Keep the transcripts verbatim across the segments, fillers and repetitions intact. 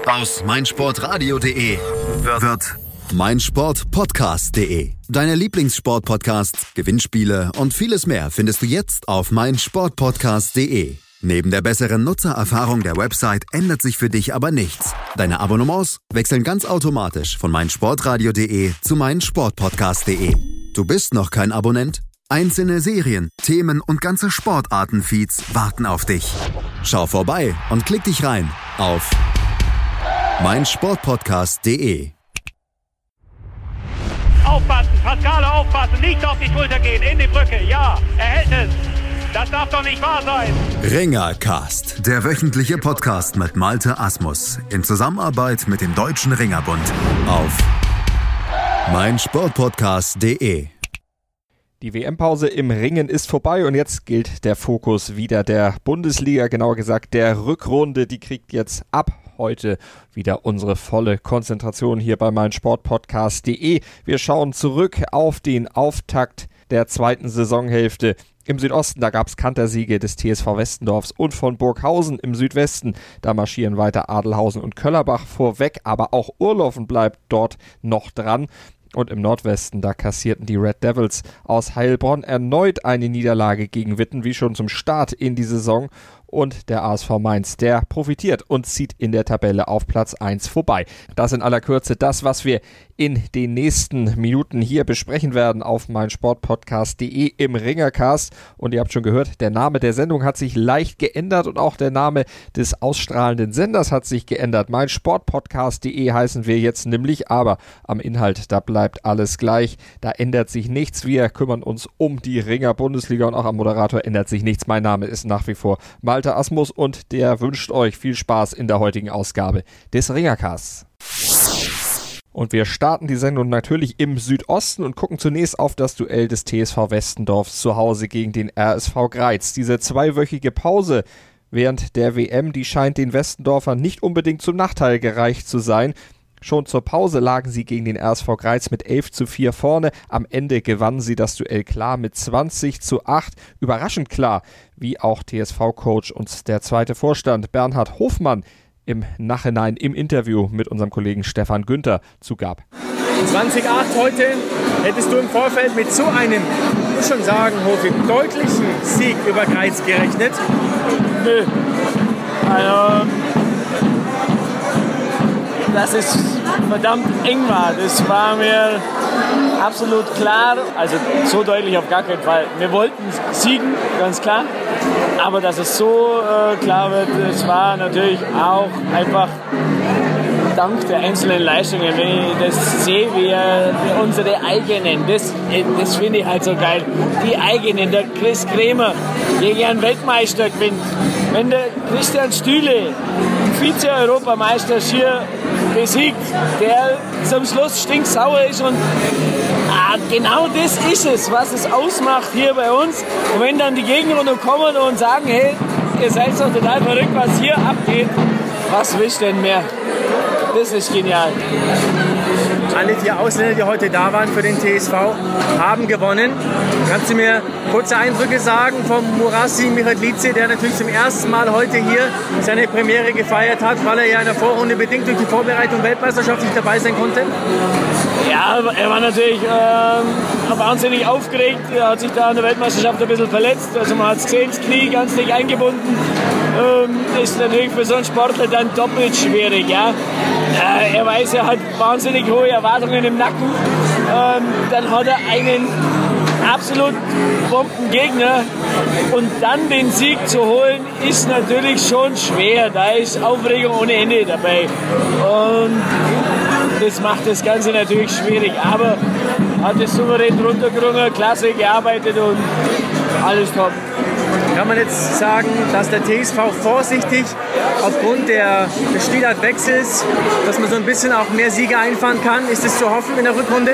Aus meinsportradio punkt de wird meinsportpodcast punkt de. Deine Lieblingssportpodcasts, Gewinnspiele und vieles mehr findest du jetzt auf meinsportpodcast punkt de. Neben der besseren Nutzererfahrung der Website ändert sich für dich aber nichts. Deine Abonnements wechseln ganz automatisch von meinsportradio punkt de zu meinsportpodcast punkt de. Du bist noch kein Abonnent? Einzelne Serien, Themen und ganze Sportarten-Feeds warten auf dich. Schau vorbei und klick dich rein auf meinsportpodcast punkt de. Aufpassen, Pascale, aufpassen, nicht auf die Schulter gehen, in die Brücke, ja, er hält es. Das darf doch nicht wahr sein. Ringercast, der wöchentliche Podcast mit Malte Asmus in Zusammenarbeit mit dem Deutschen Ringerbund auf meinsportpodcast punkt de. Die W M-Pause im Ringen ist vorbei und jetzt gilt der Fokus wieder der Bundesliga, genauer gesagt der Rückrunde. Die kriegt jetzt ab heute wieder unsere volle Konzentration hier bei meinsportpodcast punkt de. Wir schauen zurück auf den Auftakt der zweiten Saisonhälfte. Im Südosten, da gab es Kantersiege des T S V Westendorfs und von Burghausen. Im Südwesten, da marschieren weiter Adelhausen und Köllerbach vorweg, aber auch Urlaufen bleibt dort noch dran. Und im Nordwesten, da kassierten die Red Devils aus Heilbronn erneut eine Niederlage gegen Witten, wie schon zum Start in die Saison. Und der A S V Mainz, der profitiert und zieht in der Tabelle auf Platz eins vorbei. Das in aller Kürze das, was wir in den nächsten Minuten hier besprechen werden auf meinsportpodcast punkt de im Ringercast. Und ihr habt schon gehört, der Name der Sendung hat sich leicht geändert und auch der Name des ausstrahlenden Senders hat sich geändert. meinsportpodcast punkt de heißen wir jetzt nämlich, aber am Inhalt, da bleibt alles gleich. Da ändert sich nichts. Wir kümmern uns um die Ringer-Bundesliga und auch am Moderator ändert sich nichts. Mein Name ist nach wie vor Malte Asmus und der wünscht euch viel Spaß in der heutigen Ausgabe des Ringercasts. Und wir starten die Sendung natürlich im Südosten und gucken zunächst auf das Duell des T S V Westendorfs zu Hause gegen den R S V Greiz. Diese zweiwöchige Pause während der W M, die scheint den Westendorfern nicht unbedingt zum Nachteil gereicht zu sein. Schon zur Pause lagen sie gegen den R S V Greiz mit elf zu vier vorne. Am Ende gewannen sie das Duell klar mit zwanzig zu acht. Überraschend klar, wie auch T S V-Coach und der zweite Vorstand Bernhard Hofmann im Nachhinein im Interview mit unserem Kollegen Stefan Günther zugab. zwanzig acht heute, hättest du im Vorfeld mit so einem, ich muss schon sagen, Hofi, deutlichen Sieg über Greiz gerechnet? Nö. Also, dass es verdammt eng war, das war mir absolut klar. Also so deutlich auf gar keinen Fall. Wir wollten siegen, ganz klar. Aber dass es so äh, klar wird, das war natürlich auch einfach dank der einzelnen Leistungen. Wenn ich das sehe, wie wir unsere eigenen, das, das finde ich halt so geil. Die eigenen, der Chris Krämer gegen einen Weltmeister gewinnt. Wenn der Christian Stühle, Vize-Europameister Skier, besiegt, der zum Schluss stinksauer ist und ah, genau das ist es, was es ausmacht hier bei uns. Und wenn dann die Gegner kommen und sagen, hey, ihr seid doch total verrückt, was hier abgeht, was willst du denn mehr? Das ist genial. Alle vier Ausländer, die heute da waren für den T S V, haben gewonnen. Kannst du mir kurze Eindrücke sagen vom Murasi Michalice, der natürlich zum ersten Mal heute hier seine Premiere gefeiert hat, weil er ja in der Vorrunde bedingt durch die Vorbereitung Weltmeisterschaft nicht dabei sein konnte? Ja, er war natürlich ähm, wahnsinnig aufgeregt. Er hat sich da an der Weltmeisterschaft ein bisschen verletzt. Also man hat es gesehen, das Knie ganz dick eingebunden. Ähm, ist natürlich für so einen Sportler dann doppelt schwierig. Ja? Äh, er weiß, er hat wahnsinnig hohe Erwartungen im Nacken. Ähm, dann hat er einen absolut Bombengegner und dann den Sieg zu holen, ist natürlich schon schwer. Da ist Aufregung ohne Ende dabei. Und das macht das Ganze natürlich schwierig. Aber hat es souverän runtergerungen, klasse gearbeitet und alles top. Kann man jetzt sagen, dass der T S V vorsichtig aufgrund der, des Spielartwechsels, dass man so ein bisschen auch mehr Siege einfahren kann? Ist es zu hoffen in der Rückrunde?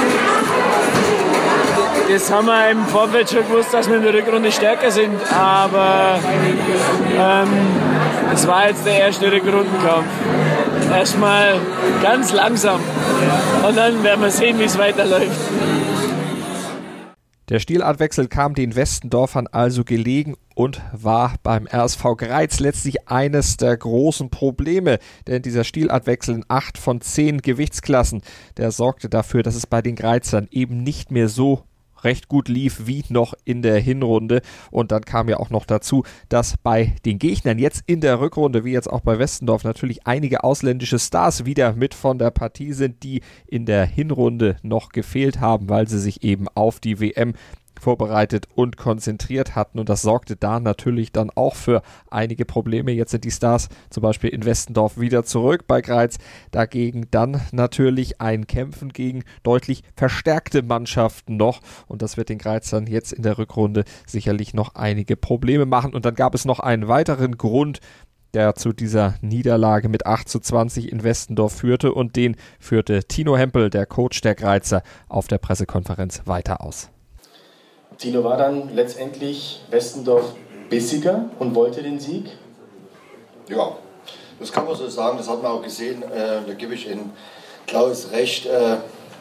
Das haben wir im Vorfeld schon gewusst, dass wir in der Rückrunde stärker sind, aber ähm, es war jetzt der erste Rückrundenkampf. Erstmal ganz langsam und dann werden wir sehen, wie es weiterläuft. Der Stilartwechsel kam den Westendorfern also gelegen und war beim R S V Greiz letztlich eines der großen Probleme, denn dieser Stilartwechsel in acht von zehn Gewichtsklassen, der sorgte dafür, dass es bei den Greizern eben nicht mehr so recht gut lief wie noch in der Hinrunde. Und dann kam ja auch noch dazu, dass bei den Gegnern jetzt in der Rückrunde, wie jetzt auch bei Westendorf, natürlich einige ausländische Stars wieder mit von der Partie sind, die in der Hinrunde noch gefehlt haben, weil sie sich eben auf die W M vorbereitet und konzentriert hatten, und das sorgte da natürlich dann auch für einige Probleme. Jetzt sind die Stars zum Beispiel in Westendorf wieder zurück, bei Greiz dagegen dann natürlich ein Kämpfen gegen deutlich verstärkte Mannschaften noch, und das wird den Greizern jetzt in der Rückrunde sicherlich noch einige Probleme machen. Und dann gab es noch einen weiteren Grund, der zu dieser Niederlage mit acht zu zwanzig in Westendorf führte, und den führte Tino Hempel, der Coach der Greizer, auf der Pressekonferenz weiter aus. Tino, war dann letztendlich Westendorf bissiger und wollte den Sieg? Ja, das kann man so sagen, das hat man auch gesehen, äh, da gebe ich Ihnen Klaus recht, äh,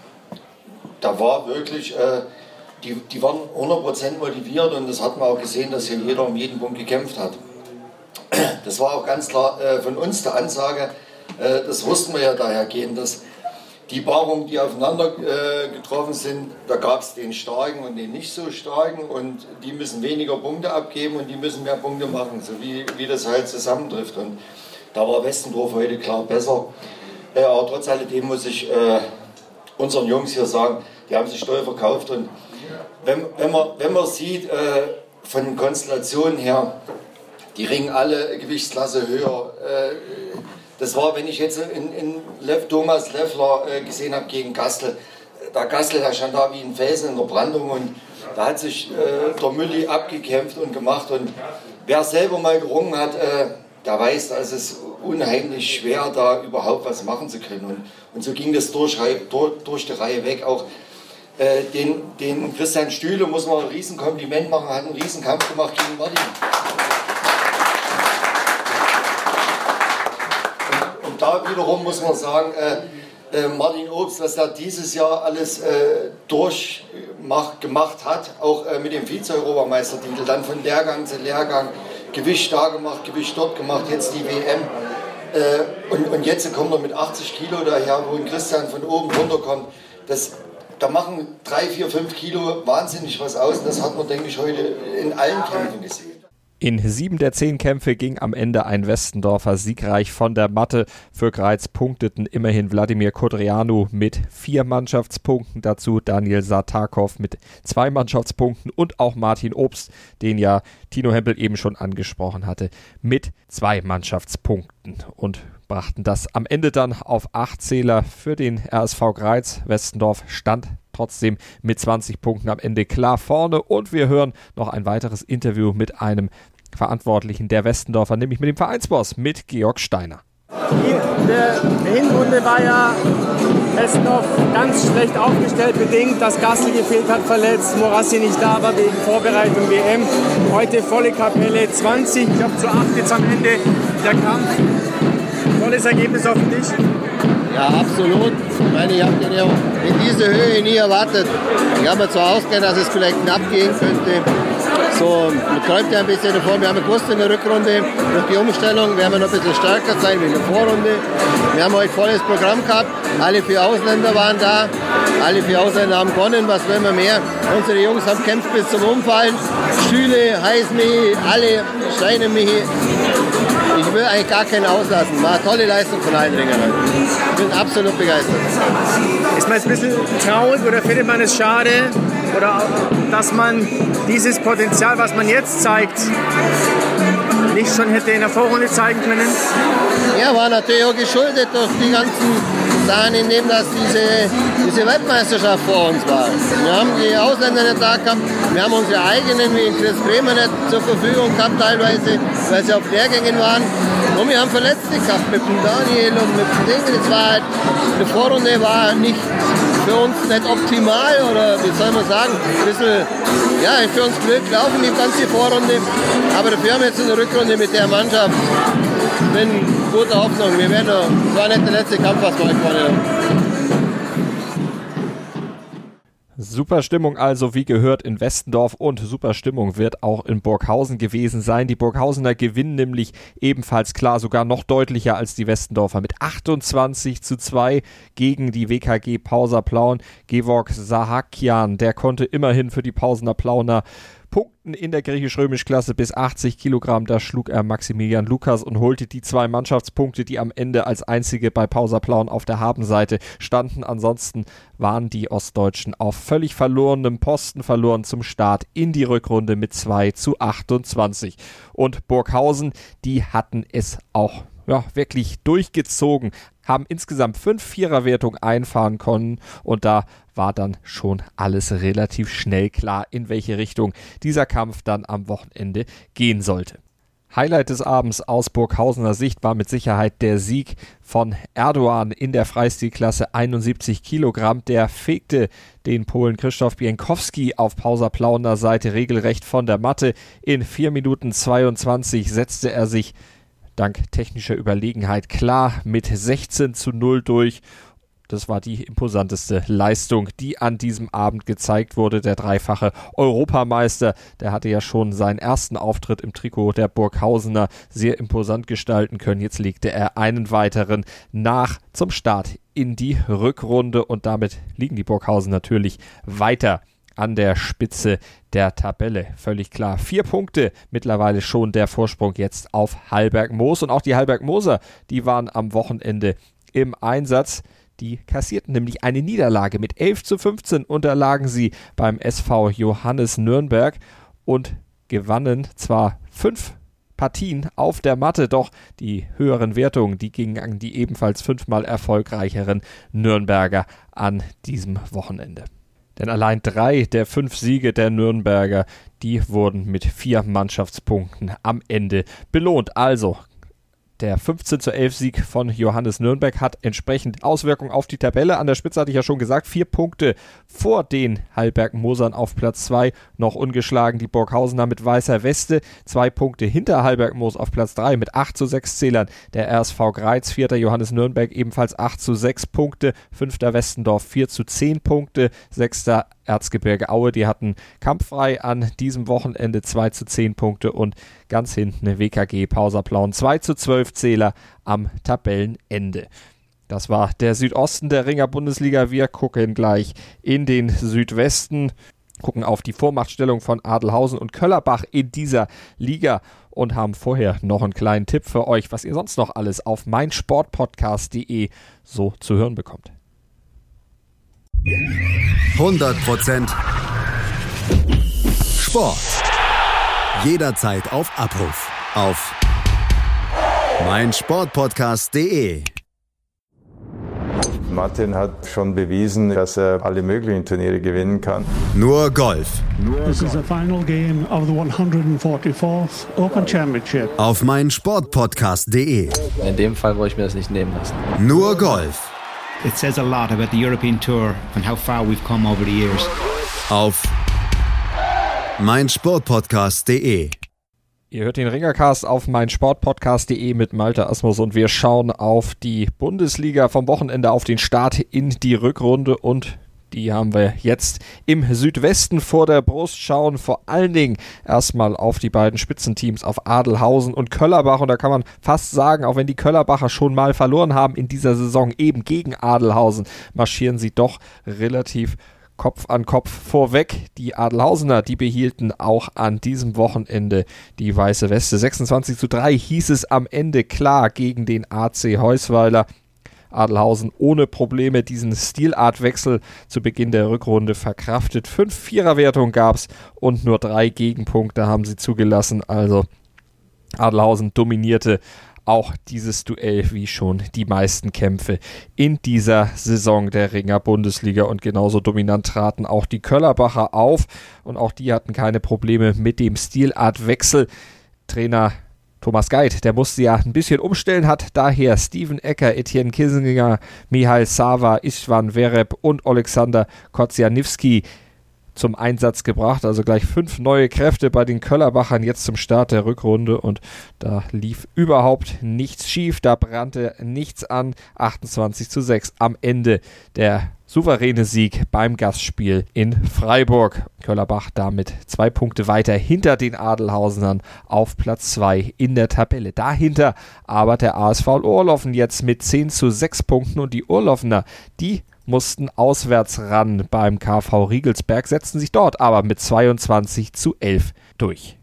da war wirklich, äh, die, die waren hundert Prozent motiviert, und das hat man auch gesehen, dass hier jeder um jeden Punkt gekämpft hat. Das war auch ganz klar äh, von uns der Ansage, äh, das wussten wir ja dahergehend, dass die Paarungen, die aufeinander äh, getroffen sind, da gab es den Starken und den nicht so Starken, und die müssen weniger Punkte abgeben und die müssen mehr Punkte machen, so wie, wie das halt zusammentrifft. Und da war Westendorf heute klar besser. Äh, aber trotz alledem muss ich äh, unseren Jungs hier sagen, die haben sich toll verkauft. Und wenn, wenn, man, wenn man sieht, äh, von Konstellationen her, die ringen alle Gewichtsklasse höher. Äh, Das war, wenn ich jetzt in, in Lev, Thomas Leffler äh, gesehen habe gegen Gastel. Der Gastel, der stand da wie ein Felsen in der Brandung, und da hat sich äh, der Mülli abgekämpft und gemacht. Und wer selber mal gerungen hat, äh, der weiß, da ist es unheimlich schwer, da überhaupt was machen zu können. Und, und so ging das durch, durch, durch die Reihe weg. Auch äh, den, den Christian Stühle muss man ein Riesenkompliment machen, hat einen Riesenkampf gemacht gegen Martin. Da wiederum muss man sagen, äh, äh, Martin Obst, was er dieses Jahr alles äh, durchgemacht gemacht hat, auch äh, mit dem Vize-Europameistertitel, dann von Lehrgang zu Lehrgang, Gewicht da gemacht, Gewicht dort gemacht, jetzt die W M. Äh, und, und jetzt kommt er mit achtzig Kilo daher, wo ein Christian von oben runterkommt. Das, da machen drei, vier, fünf Kilo wahnsinnig was aus, und das hat man, denke ich, heute in allen Kämpfen gesehen. In sieben der zehn Kämpfe ging am Ende ein Westendorfer siegreich von der Matte. Für Greiz punkteten immerhin Wladimir Codreanu mit vier Mannschaftspunkten, dazu Daniel Sartakov mit zwei Mannschaftspunkten und auch Martin Obst, den ja Tino Hempel eben schon angesprochen hatte, mit zwei Mannschaftspunkten, und brachten das am Ende dann auf acht Zähler für den R S V Greiz. Westendorf stand trotzdem mit zwanzig Punkten am Ende klar vorne, und wir hören noch ein weiteres Interview mit einem Verantwortlichen der Westendorfer, nämlich mit dem Vereinsboss, mit Georg Steiner. In der Hinrunde war ja Westendorf ganz schlecht aufgestellt, bedingt, dass Gastel gefehlt hat, verletzt, Morassi nicht da war wegen Vorbereitung W M. Heute volle Kapelle, zwanzig, ich glaube zu acht jetzt am Ende der Kampf. Tolles Ergebnis auf dem Tisch. Ja, absolut. Ich meine, ich habe den ja in dieser Höhe nie erwartet. Ich habe mir zwar ausgehört, dass es vielleicht knapp gehen könnte. So, man träumt ja ein bisschen davon. Wir haben gewusst in der Rückrunde, durch die Umstellung werden wir noch ein bisschen stärker sein wie in der Vorrunde. Wir haben heute volles Programm gehabt. Alle vier Ausländer waren da. Alle vier Ausländer haben gewonnen. Was wollen wir mehr? Unsere Jungs haben gekämpft bis zum Umfallen. Stühle, Heißmichi, alle Steinemichi. Ich will eigentlich gar keinen auslassen. War eine tolle Leistung von allen Ringern. Ich bin absolut begeistert. Ist man jetzt ein bisschen traurig oder findet man es schade, oder dass man dieses Potenzial, was man jetzt zeigt, nicht schon hätte in der Vorrunde zeigen können? Ja, war natürlich auch geschuldet durch die ganzen Sachen, indem das diese, diese Weltmeisterschaft vor uns war. Wir haben die Ausländer nicht da gehabt, wir haben unsere eigenen, wie in Chris Bremer, nicht zur Verfügung gehabt teilweise, weil sie auf Lehrgängen waren. Und wir haben Verletzte gehabt mit dem Daniel und mit dem Ding. Das war halt, die Vorrunde war nicht für uns nicht optimal, oder wie soll man sagen, ein bisschen, ja, für uns blöd gelaufen, die ganze Vorrunde. Aber dafür haben wir jetzt in der Rückrunde mit der Mannschaft, ich bin guter Hoffnung, wir werden noch, das war nicht der letzte Kampf, was wir heute gewonnen haben. Super Stimmung also, wie gehört, in Westendorf, und super Stimmung wird auch in Burghausen gewesen sein. Die Burghausener gewinnen nämlich ebenfalls klar, sogar noch deutlicher als die Westendorfer mit achtundzwanzig zu zwei gegen die W K G Pausa Plauen. Gevorg Sahakian, der konnte immerhin für die Pausener Plauner punkten in der griechisch-römisch-Klasse bis achtzig Kilogramm. Da schlug er Maximilian Lukas und holte die zwei Mannschaftspunkte, die am Ende als einzige bei Pausa Plauen auf der Habenseite standen. Ansonsten waren die Ostdeutschen auf völlig verlorenem Posten verloren zum Start in die Rückrunde mit zwei zu achtundzwanzig. Und Burghausen, die hatten es auch ja, wirklich durchgezogen, haben insgesamt fünf Viererwertungen einfahren können, und da war dann schon alles relativ schnell klar, in welche Richtung dieser Kampf dann am Wochenende gehen sollte. Highlight des Abends aus Burghausener Sicht war mit Sicherheit der Sieg von Erdogan in der Freistilklasse einundsiebzig Kilogramm. Der fegte den Polen Krzysztof Bienkowski auf Pausa Plauner Seite regelrecht von der Matte. In vier Minuten zweiundzwanzig setzte er sich dank technischer Überlegenheit klar mit sechzehn zu null durch. Das war die imposanteste Leistung, die an diesem Abend gezeigt wurde. Der dreifache Europameister, der hatte ja schon seinen ersten Auftritt im Trikot der Burghausener sehr imposant gestalten können. Jetzt legte er einen weiteren nach zum Start in die Rückrunde, und damit liegen die Burghausen natürlich weiter an der Spitze der Tabelle. Völlig klar. Vier Punkte mittlerweile schon der Vorsprung jetzt auf Hallberg-Moos. Und auch die Hallberg-Moser, die waren am Wochenende im Einsatz. Die kassierten nämlich eine Niederlage. Mit elf zu fünfzehn unterlagen sie beim S V Johannes Nürnberg und gewannen zwar fünf Partien auf der Matte, doch die höheren Wertungen, die gingen an die ebenfalls fünfmal erfolgreicheren Nürnberger an diesem Wochenende. Denn allein drei der fünf Siege der Nürnberger, die wurden mit vier Mannschaftspunkten am Ende belohnt. Also der fünfzehn zu elf Sieg von Johannes Nürnberg hat entsprechend Auswirkungen auf die Tabelle. An der Spitze hatte ich ja schon gesagt, vier Punkte vor den Hallberg-Mosern auf Platz zwei. Noch ungeschlagen die Burghausener mit weißer Weste. Zwei Punkte hinter Hallberg-Moos auf Platz drei mit acht zu sechs Zählern. Der R S V Greiz, vierter Johannes Nürnberg, ebenfalls acht zu sechs Punkte. Fünfter Westendorf, vier zu zehn Punkte. Sechster Erzgebirge Aue, die hatten kampffrei an diesem Wochenende zwei zu zehn Punkte, und ganz hinten W K G Pausa Plauen zwei zu zwölf Zähler am Tabellenende. Das war der Südosten der Ringer Bundesliga. Wir gucken gleich in den Südwesten, gucken auf die Vormachtstellung von Adelhausen und Köllerbach in dieser Liga und haben vorher noch einen kleinen Tipp für euch, was ihr sonst noch alles auf meinsportpodcast punkt de so zu hören bekommt. hundert Prozent Sport. Jederzeit auf Abruf. Auf meinsportpodcast punkt de. Martin hat schon bewiesen, dass er alle möglichen Turniere gewinnen kann. Nur Golf. This is the final game of the one hundred forty-fourth Open Championship. Auf meinsportpodcast punkt de. In dem Fall wollte ich mir das nicht nehmen lassen. Nur Golf. It says a lot about the European Tour and how far we've come over the years. Auf meinsportpodcast punkt de. Ihr hört den Ringercast auf meinsportpodcast punkt de mit Malte Asmus, und wir schauen auf die Bundesliga vom Wochenende, auf den Start in die Rückrunde, und die haben wir jetzt im Südwesten vor der Brust. Schauen vor allen Dingen erstmal auf die beiden Spitzenteams, auf Adelhausen und Köllerbach. Und da kann man fast sagen, auch wenn die Köllerbacher schon mal verloren haben in dieser Saison eben gegen Adelhausen, marschieren sie doch relativ Kopf an Kopf vorweg. Die Adelhausener, die behielten auch an diesem Wochenende die weiße Weste. sechsundzwanzig zu drei hieß es am Ende klar gegen den A C Heusweiler. Adelhausen ohne Probleme diesen Stilartwechsel zu Beginn der Rückrunde verkraftet. Fünf Viererwertungen gab es und nur drei Gegenpunkte haben sie zugelassen. Also Adelhausen dominierte auch dieses Duell wie schon die meisten Kämpfe in dieser Saison der Ringer Bundesliga, und genauso dominant traten auch die Köllerbacher auf, und auch die hatten keine Probleme mit dem Stilartwechsel. Trainer Thomas Geit, der musste ja ein bisschen umstellen, hat daher Steven Ecker, Etienne Kissinger, Mihail Sava, Istvan Vereb und Alexander Kozianewski zum Einsatz gebracht. Also gleich fünf neue Kräfte bei den Köllerbachern jetzt zum Start der Rückrunde, und da lief überhaupt nichts schief, da brannte nichts an. achtundzwanzig zu sechs am Ende der souveräne Sieg beim Gastspiel in Freiburg. Köllerbach damit zwei Punkte weiter hinter den Adelhausenern auf Platz zwei in der Tabelle. Dahinter aber der A S V Ohrloffen jetzt mit zehn zu sechs Punkten und die Ohrloffener, die mussten auswärts ran beim K V Riegelsberg, setzten sich dort aber mit zweiundzwanzig zu elf durch.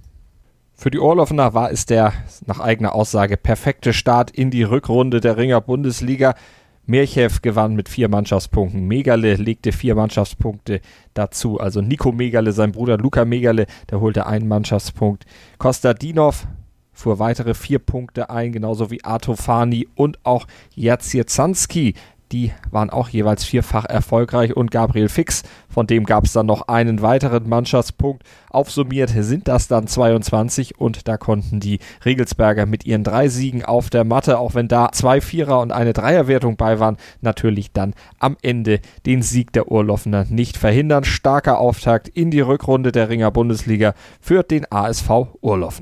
Für die Ohrloffener war es der, nach eigener Aussage, perfekte Start in die Rückrunde der Ringer Bundesliga. Mirchew gewann mit vier Mannschaftspunkten. Megale legte vier Mannschaftspunkte dazu. Also Nico Megale, sein Bruder Luka Megale, der holte einen Mannschaftspunkt. Kostadinov fuhr weitere vier Punkte ein, genauso wie Artofani und auch Jaciecki. Die waren auch jeweils vierfach erfolgreich und Gabriel Fix, von dem gab es dann noch einen weiteren Mannschaftspunkt. Aufsummiert sind das dann zweiundzwanzig und da konnten die Riegelsberger mit ihren drei Siegen auf der Matte, auch wenn da zwei Vierer- und eine Dreierwertung bei waren, natürlich dann am Ende den Sieg der Ohrloffener nicht verhindern. Starker Auftakt in die Rückrunde der Ringer Bundesliga für den A S V Ohrloffen.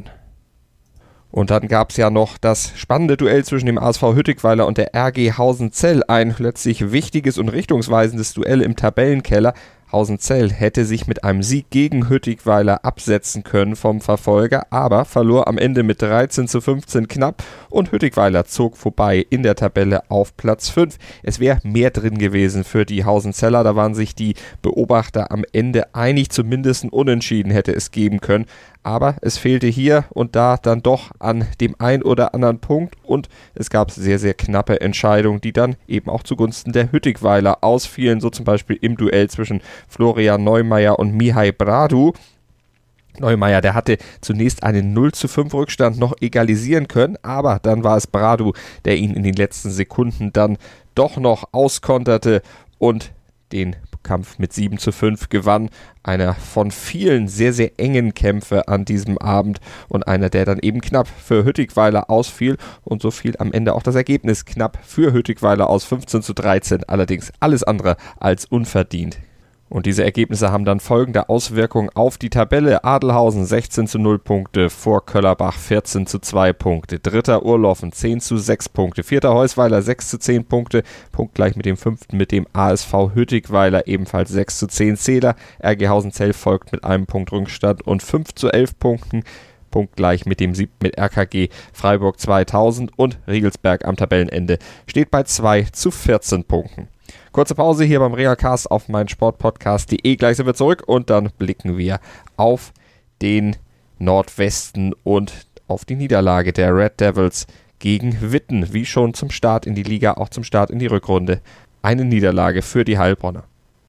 Und dann gab es ja noch das spannende Duell zwischen dem A S V Hüttigweiler und der R G Hausenzell. Ein letztlich wichtiges und richtungsweisendes Duell im Tabellenkeller. Hausenzell hätte sich mit einem Sieg gegen Hüttigweiler absetzen können vom Verfolger, aber verlor am Ende mit dreizehn zu fünfzehn knapp und Hüttigweiler zog vorbei in der Tabelle auf Platz fünf. Es wäre mehr drin gewesen für die Hausenzeller, da waren sich die Beobachter am Ende einig, zumindest ein Unentschieden hätte es geben können. Aber es fehlte hier und da dann doch an dem ein oder anderen Punkt und es gab sehr, sehr knappe Entscheidungen, die dann eben auch zugunsten der Hüttigweiler ausfielen, so zum Beispiel im Duell zwischen Florian Neumeier und Mihai Bradu. Neumeier, der hatte zunächst einen null zu fünf Rückstand noch egalisieren können, aber dann war es Bradu, der ihn in den letzten Sekunden dann doch noch auskonterte und den Kampf mit sieben zu fünf gewann. Einer von vielen sehr, sehr engen Kämpfe an diesem Abend und einer, der dann eben knapp für Hüttigweiler ausfiel und so fiel am Ende auch das Ergebnis knapp für Hüttigweiler aus, fünfzehn zu dreizehn, allerdings alles andere als unverdient. Und diese Ergebnisse haben dann folgende Auswirkungen auf die Tabelle. Adelhausen sechzehn zu null Punkte, vor Köllerbach vierzehn zu zwei Punkte, dritter Ohrloffen zehn zu sechs Punkte, vierter Heusweiler sechs zu zehn Punkte, punktgleich mit dem fünften mit dem A S V Hüttigweiler ebenfalls sechs zu zehn Zähler, R G Hausenzell folgt mit einem Punkt Rückstand und fünf zu elf Punkten, punktgleich mit dem siebten mit R K G Freiburg zweitausend und Riegelsberg am Tabellenende steht bei zwei zu vierzehn Punkten. Kurze Pause hier beim Ringercast auf meinsportpodcast punkt de. Gleich sind wir zurück und dann blicken wir auf den Nordwesten und auf die Niederlage der Red Devils gegen Witten. Wie schon zum Start in die Liga, auch zum Start in die Rückrunde. Eine Niederlage für die Heilbronner.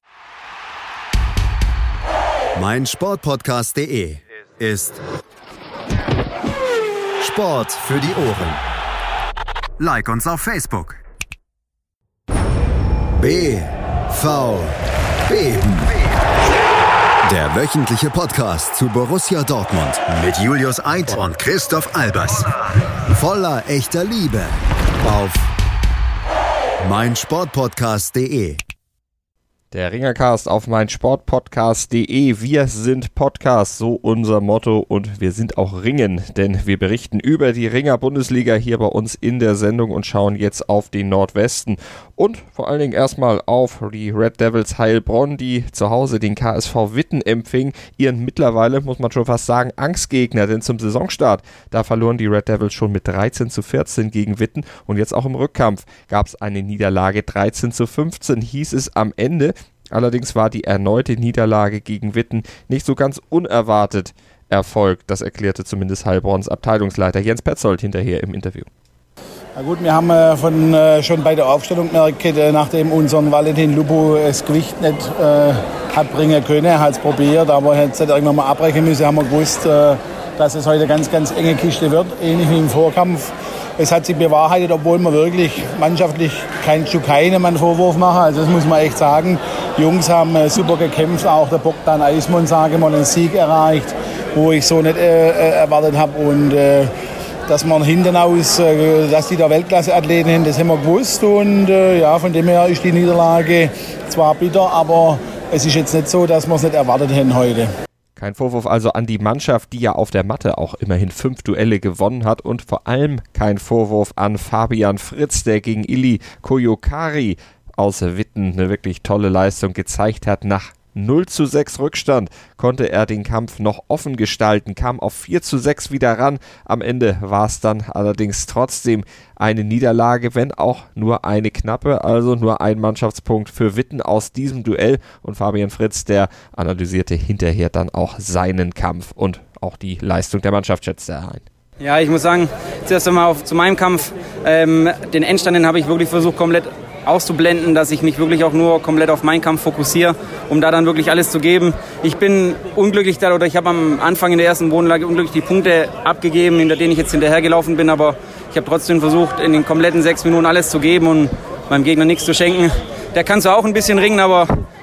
meinsportpodcast punkt de ist Sport für die Ohren. Like uns auf Facebook. B V Beben. Der wöchentliche Podcast zu Borussia Dortmund mit Julius Eid und Christoph Albers. Voller echter Liebe auf meinsportpodcast punkt de. Der Ringercast auf meinsportpodcast punkt de. Wir sind Podcast, so unser Motto und wir sind auch Ringen, denn wir berichten über die Ringer Bundesliga hier bei uns in der Sendung und schauen jetzt auf den Nordwesten und vor allen Dingen erstmal auf die Red Devils Heilbronn, die zu Hause den K S V Witten empfing, ihren mittlerweile, muss man schon fast sagen, Angstgegner, denn zum Saisonstart, da verloren die Red Devils schon mit dreizehn zu vierzehn gegen Witten und jetzt auch im Rückkampf gab es eine Niederlage, dreizehn zu fünfzehn hieß es am Ende. Allerdings war die erneute Niederlage gegen Witten nicht so ganz unerwartet erfolgt. Das erklärte zumindest Heilbronns Abteilungsleiter Jens Petzold hinterher im Interview. Na gut, wir haben äh, von, äh, schon bei der Aufstellung gemerkt, äh, nachdem unser Valentin Lupo das Gewicht nicht äh, hat bringen können, er hat es probiert, aber er hat irgendwann mal abbrechen müssen, haben wir gewusst, äh, dass es heute eine ganz, ganz enge Kiste wird, ähnlich wie im Vorkampf. Es hat sich bewahrheitet, obwohl wir wirklich mannschaftlich kein Stück keinem einen Vorwurf machen. Also das muss man echt sagen. Die Jungs haben äh, super gekämpft, auch der Bogdan Eismann, sage ich mal, einen Sieg erreicht, wo ich so nicht äh, erwartet habe. Und äh, dass man hinten aus, äh, dass die da Weltklasse-Athleten haben, das haben wir gewusst. Und äh, ja, von dem her ist die Niederlage zwar bitter, aber es ist jetzt nicht so, dass wir es nicht erwartet haben heute. Kein Vorwurf also an die Mannschaft, die ja auf der Matte auch immerhin fünf Duelle gewonnen hat und vor allem kein Vorwurf an Fabian Fritz, der gegen Ili Koyokari aus Witten eine wirklich tolle Leistung gezeigt hat. Nach null zu sechs Rückstand konnte er den Kampf noch offen gestalten, kam auf vier zu sechs wieder ran. Am Ende war es dann allerdings trotzdem eine Niederlage, wenn auch nur eine knappe, also nur ein Mannschaftspunkt für Witten aus diesem Duell. Und Fabian Fritz, der analysierte hinterher dann auch seinen Kampf und auch die Leistung der Mannschaft schätzte er ein. Ja, ich muss sagen, zuerst einmal auf, zu meinem Kampf, ähm, den Endstand, den habe ich wirklich versucht komplett auszublenden, dass ich mich wirklich auch nur komplett auf meinen Kampf fokussiere, um da dann wirklich alles zu geben. Ich bin unglücklich da, oder ich habe am Anfang in der ersten Bodenlage unglücklich die Punkte abgegeben, hinter denen ich jetzt hinterhergelaufen bin, aber ich habe trotzdem versucht, in den kompletten sechs Minuten alles zu geben und meinem Gegner nichts zu schenken. Der kann zwar auch ein bisschen ringen, aber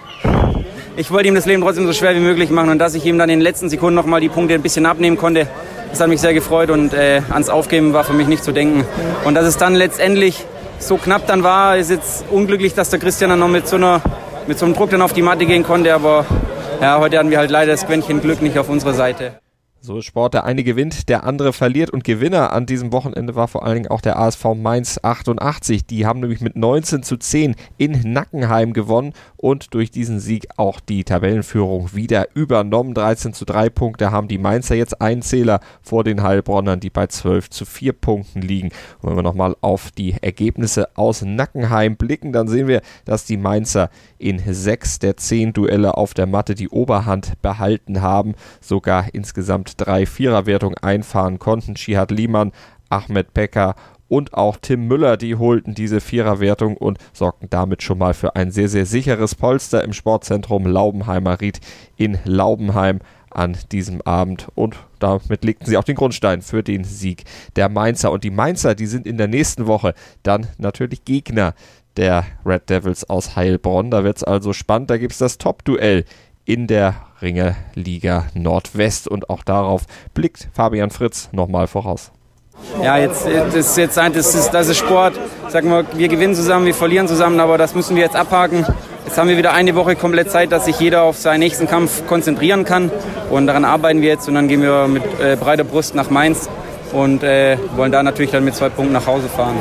ich wollte ihm das Leben trotzdem so schwer wie möglich machen, und dass ich ihm dann in den letzten Sekunden nochmal die Punkte ein bisschen abnehmen konnte, das hat mich sehr gefreut, und äh, ans Aufgeben war für mich nicht zu denken. Und dass es dann letztendlich so knapp dann war, ist jetzt unglücklich, dass der Christian dann noch mit so, einer, mit so einem Druck dann auf die Matte gehen konnte, aber ja, heute hatten wir halt leider das Quäntchen Glück nicht auf unserer Seite. So ist Sport, der eine gewinnt, der andere verliert, und Gewinner an diesem Wochenende war vor allen Dingen auch der A S V Mainz achtundachtzig. Die haben nämlich mit neunzehn zu zehn in Nackenheim gewonnen und durch diesen Sieg auch die Tabellenführung wieder übernommen. dreizehn zu drei Punkte haben die Mainzer jetzt, einen Zähler vor den Heilbronnern, die bei zwölf zu vier Punkten liegen. Und wenn wir nochmal auf die Ergebnisse aus Nackenheim blicken, dann sehen wir, dass die Mainzer in sechs der zehn Duelle auf der Matte die Oberhand behalten haben, sogar insgesamt drei Viererwertungen einfahren konnten. Shihad Liman, Ahmed Becker und auch Tim Müller, die holten diese Viererwertung und sorgten damit schon mal für ein sehr, sehr sicheres Polster im Sportzentrum Laubenheimer Ried in Laubenheim an diesem Abend, und damit legten sie auch den Grundstein für den Sieg der Mainzer. Und die Mainzer, die sind in der nächsten Woche dann natürlich Gegner der Red Devils aus Heilbronn. Da wird es also spannend, da gibt es das Top-Duell in der Ringerliga Nordwest, und auch darauf blickt Fabian Fritz nochmal voraus. Ja, jetzt, das ist jetzt das ist, das ist Sport. Sagen wir, wir gewinnen zusammen, wir verlieren zusammen, aber das müssen wir jetzt abhaken. Jetzt haben wir wieder eine Woche komplett Zeit, dass sich jeder auf seinen nächsten Kampf konzentrieren kann, und daran arbeiten wir jetzt, und dann gehen wir mit äh, breiter Brust nach Mainz und äh, wollen da natürlich dann mit zwei Punkten nach Hause fahren.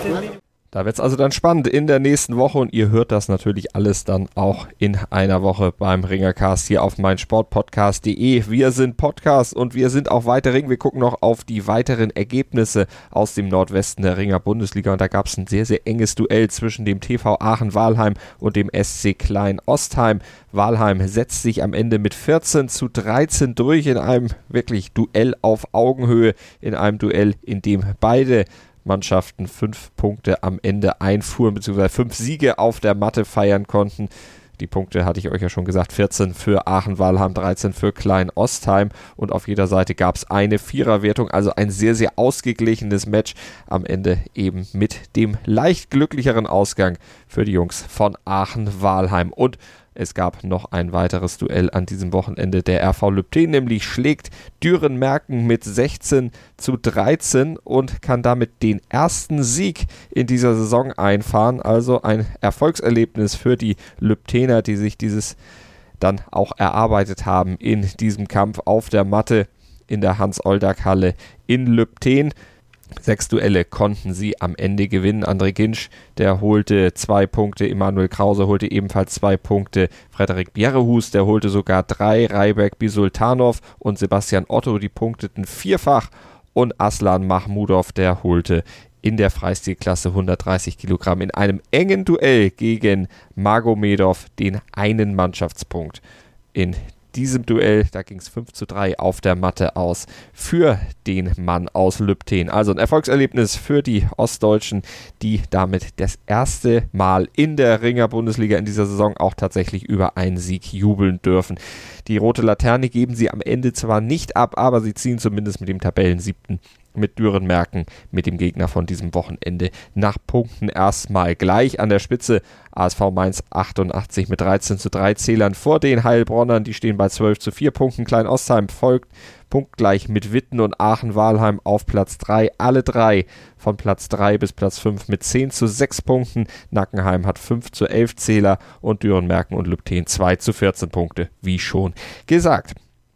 Da wird es also dann spannend in der nächsten Woche, und ihr hört das natürlich alles dann auch in einer Woche beim Ringercast hier auf meinsportpodcast punkt de. Wir sind Podcast und wir sind auch weiter Ring. Wir gucken noch auf die weiteren Ergebnisse aus dem Nordwesten der Ringer Bundesliga, und da gab es ein sehr, sehr enges Duell zwischen dem T V Aachen-Walheim und dem S C Klein-Ostheim. Walheim setzt sich am Ende mit vierzehn zu dreizehn durch in einem wirklich Duell auf Augenhöhe, in einem Duell, in dem beide Mannschaften fünf Punkte am Ende einfuhren, beziehungsweise fünf Siege auf der Matte feiern konnten. Die Punkte hatte ich euch ja schon gesagt, vierzehn für Aachen-Walheim, dreizehn für Klein-Ostheim, und auf jeder Seite gab es eine Viererwertung, also ein sehr, sehr ausgeglichenes Match, am Ende eben mit dem leicht glücklicheren Ausgang für die Jungs von Aachen-Walheim. Und es gab noch ein weiteres Duell an diesem Wochenende. Der R V Lübten nämlich schlägt Düren-Merken mit sechzehn zu dreizehn und kann damit den ersten Sieg in dieser Saison einfahren. Also ein Erfolgserlebnis für die Lübtener, die sich dieses dann auch erarbeitet haben in diesem Kampf auf der Matte in der Hans-Oldak-Halle in Lübten. Sechs Duelle konnten sie am Ende gewinnen. André Ginsch, der holte zwei Punkte, Emanuel Krause holte ebenfalls zwei Punkte, Frederik Bjerrehus, der holte sogar drei, Rajbek Bisultanov und Sebastian Otto, die punkteten vierfach, und Aslan Mahmudov, der holte in der Freistilklasse hundertdreißig Kilogramm in einem engen Duell gegen Magomedov den einen Mannschaftspunkt. In diesem Duell, da ging es fünf zu drei auf der Matte aus für den Mann aus Lübten. Also ein Erfolgserlebnis für die Ostdeutschen, die damit das erste Mal in der Ringer-Bundesliga in dieser Saison auch tatsächlich über einen Sieg jubeln dürfen. Die rote Laterne geben sie am Ende zwar nicht ab, aber sie ziehen zumindest mit dem Tabellensiebten mit Düren-Merken, mit dem Gegner von diesem Wochenende, nach Punkten erstmal gleich an der Spitze. A S V Mainz achtundachtzig mit dreizehn zu drei Zählern vor den Heilbronnern, die stehen bei zwölf zu vier Punkten. Klein-Ostheim folgt punktgleich mit Witten und Aachen-Walheim auf Platz drei. Alle drei von Platz drei bis Platz fünf mit zehn zu sechs Punkten. Nackenheim hat fünf zu elf Zähler und Düren-Merken und Lübten zwei zu vierzehn Punkte, wie schon gesagt.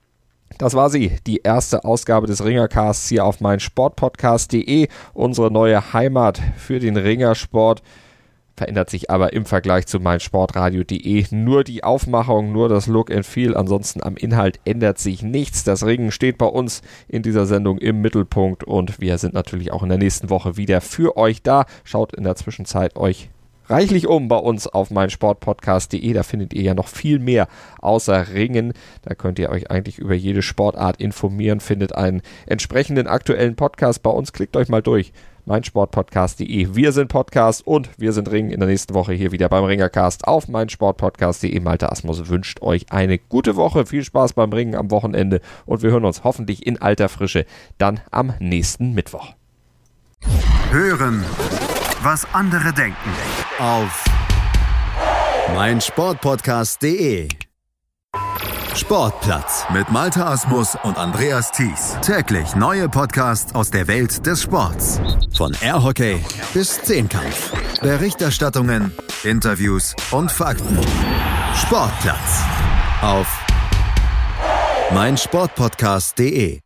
Das war sie, die erste Ausgabe des Ringercasts hier auf meinsportpodcast punkt de, unsere neue Heimat für den Ringersport. verändert sich aber im Vergleich zu meinsportradio punkt de nur die Aufmachung, nur das Look and Feel. Ansonsten am Inhalt ändert sich nichts. Das Ringen steht bei uns in dieser Sendung im Mittelpunkt und wir sind natürlich auch in der nächsten Woche wieder für euch da. Schaut in der Zwischenzeit euch reichlich um bei uns auf meinsportpodcast punkt de. Da findet ihr ja noch viel mehr außer Ringen. Da könnt ihr euch eigentlich über jede Sportart informieren, findet einen entsprechenden aktuellen Podcast bei uns. Klickt euch mal durch. meinsportpodcast punkt de. Wir sind Podcast und wir sind Ring. In der nächsten Woche hier wieder beim Ringercast auf meinsportpodcast punkt de. Malte Asmus wünscht euch eine gute Woche. Viel Spaß beim Ringen am Wochenende und wir hören uns hoffentlich in alter Frische dann am nächsten Mittwoch. Hören, was andere denken. Auf meinsportpodcast punkt de. Sportplatz mit Malte Asmus und Andreas Thies. Täglich neue Podcasts aus der Welt des Sports. Von Airhockey bis Zehnkampf. Berichterstattungen, Interviews und Fakten. Sportplatz auf meinsportpodcast punkt de.